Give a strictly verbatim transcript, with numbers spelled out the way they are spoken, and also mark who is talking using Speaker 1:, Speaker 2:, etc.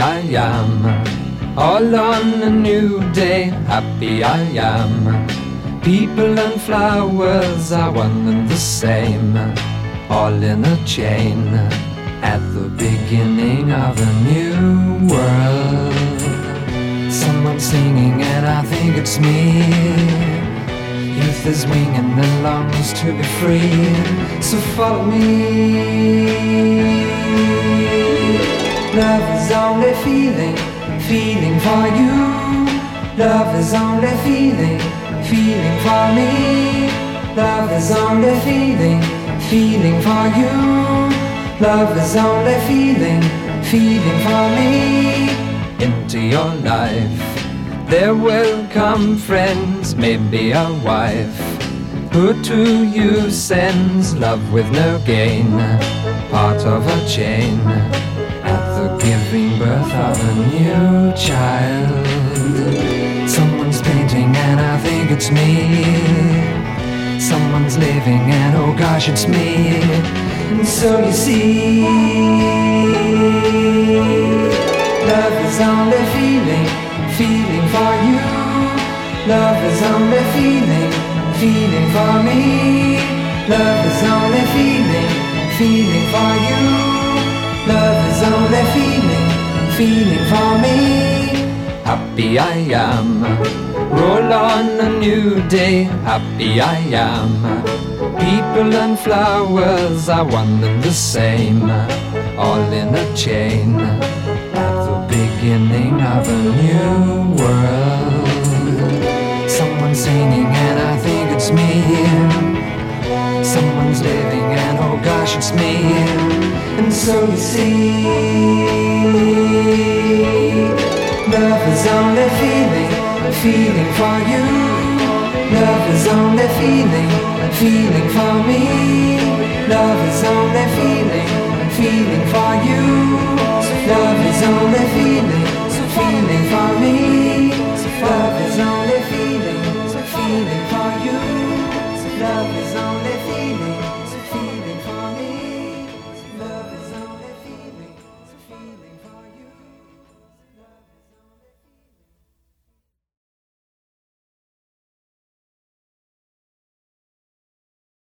Speaker 1: I am, all on a new day, happy I am. People and flowers are one and the same, all in a chain, at the beginning of a new world. Someone's singing and I think it's me. Youth is winging and longs to be free, so follow me. Love is only feeling, feeling for you. Love is only feeling, feeling for me. Love is only feeling, feeling for you. Love is only feeling, feeling for me. Into your life there will come friends, maybe a wife, who to you sends love with no gain, part of a chain, at the giving birth of a new child. Someone's painting and I think it's me. Someone's living and oh gosh it's me. And so you see, love is only feeling, feeling for you. Love is only feeling, feeling for me. Love is only feeling, feeling for you. Love is only feeling, feeling for me. Happy I am, roll on a new day, happy I am. People and flowers are one and the same, all in a chain, at the beginning of a new world. Someone's singing and I think it's me. Someone's living and oh gosh it's me. And so you see, love is only feeling, feeling for you. Love is only feeling, feeling for me. Love is only feeling, feeling for you. Love is only